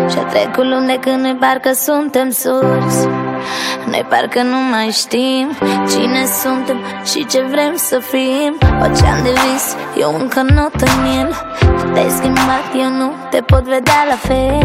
Și-a trecut luni de când noi parcă suntem surzi. Noi parcă nu mai știm cine suntem și ce vrem să fim. Ocean de vis, eu încă not în el. Tu te-ai schimbat, eu nu te pot vedea la fel.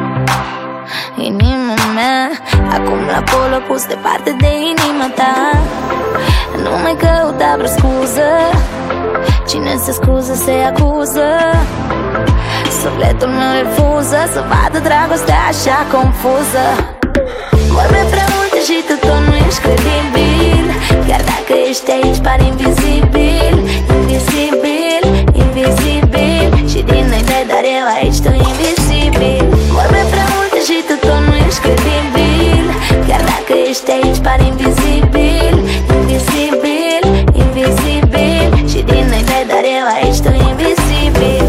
Inima mea, acum la polo pus departe de inima ta. Nu mai căuta vreo scuză, cine se scuză se acuză. Sufletul meu refuză să vadă dragostea așa confuză. Vorbe prea multe și tu tot nu ești credibil. Chiar dacă ești aici pari invizibil. Invizibil, invizibil. Și din noi doi, dar eu aici, tu invizibil. Vorbe prea multe și tu tot nu ești credibil. Chiar dacă ești aici pari invizibil. Invizibil, invizibil. Și din noi doi, dar eu aici, tu invizibil.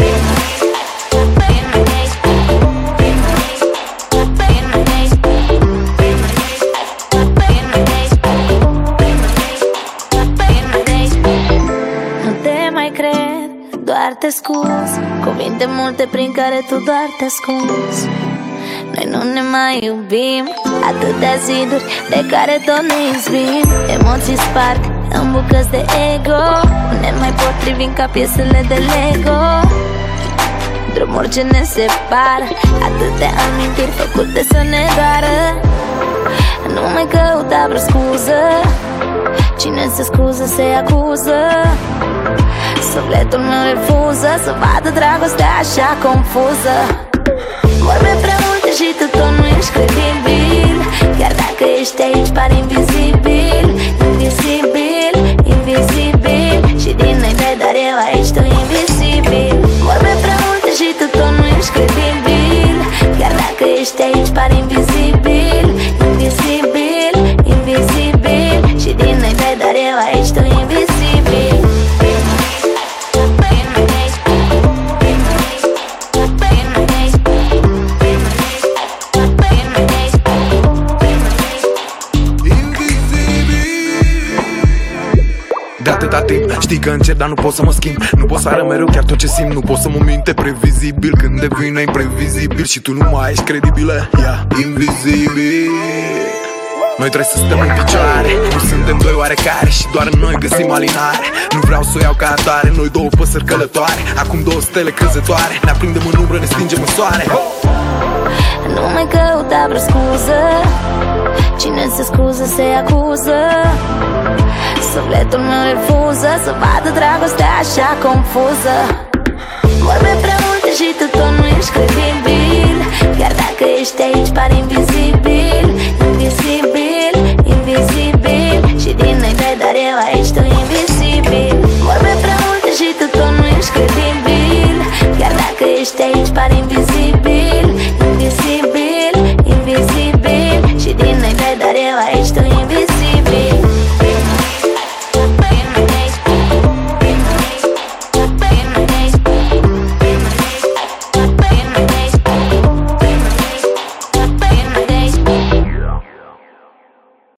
Doar te scuz, cuvinte multe prin care tu doar te ascunzi. Noi nu ne mai iubim, atâtea ziduri de care tot ne izbim. Emoții sparg în bucăți de ego, nu ne mai potrivim ca piesele de Lego. Drumuri ce ne separă, atâtea amintiri făcute să ne doară. Nu mai căuta vreo scuză, cine se scuză se acuză. Sufletul meu refuză să vadă dragostea așa confuză. Vorbe prea multe și tu tot nu ești credibil. Chiar dacă ești aici pari invizibil. Invizibil, invizibil. Și din noi doi, dar eu aici, tu invizibil. Vorbe prea multe și tu tot nu ești credibil. Chiar dacă ești aici pari invizibil. Invizibil, invizibil. Și din noi doi, dar eu aici, tu invizibil. De atâta timp știi că încerc, dar nu pot să mă schimb. Nu pot să arăt mereu chiar tot ce simt. Nu pot să mă minte previzibil când devine imprevizibil. Și tu nu mai ești credibilă, invizibil. Noi trebuie să stăm în picioare, nu suntem doi oarecare și doar în noi găsim alinare. Nu vreau să o iau ca atare, noi două păsări călătoare. Acum două stele crezătoare, ne aprindem în umbră, ne stingem în soare. Nu mai căuta vreo scuză, cine se scuză se acuză. Sufletul meu refuză să vadă dragostea așa confuză.